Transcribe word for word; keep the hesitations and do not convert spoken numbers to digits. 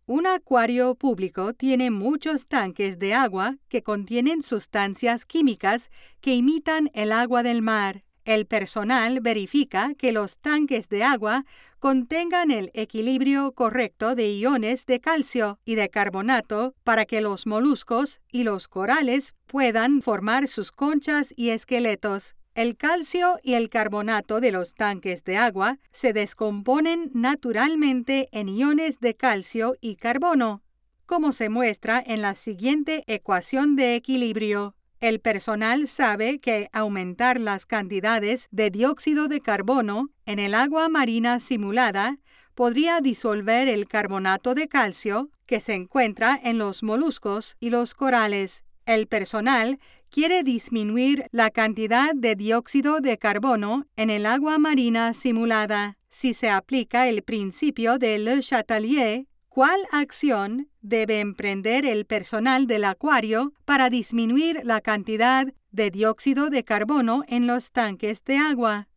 Un acuario público tiene muchos tanques de agua que contienen sustancias químicas que imitan el agua del mar. El personal verifica que los tanques de agua contengan el equilibrio correcto de iones de calcio y de carbonato para que los moluscos y los corales puedan formar sus conchas y esqueletos. El calcio y el carbonato de los tanques de agua se descomponen naturalmente en iones de calcio y carbono, como se muestra en la siguiente ecuación de equilibrio. El personal sabe que aumentar las cantidades de dióxido de carbono en el agua marina simulada podría disolver el carbonato de calcio que se encuentra en los moluscos y los corales. El personal quiere disminuir la cantidad de dióxido de carbono en el agua marina simulada. Si se aplica el principio de Le Chatelier, ¿cuál acción debe emprender el personal del acuario para disminuir la cantidad de dióxido de carbono en los tanques de agua?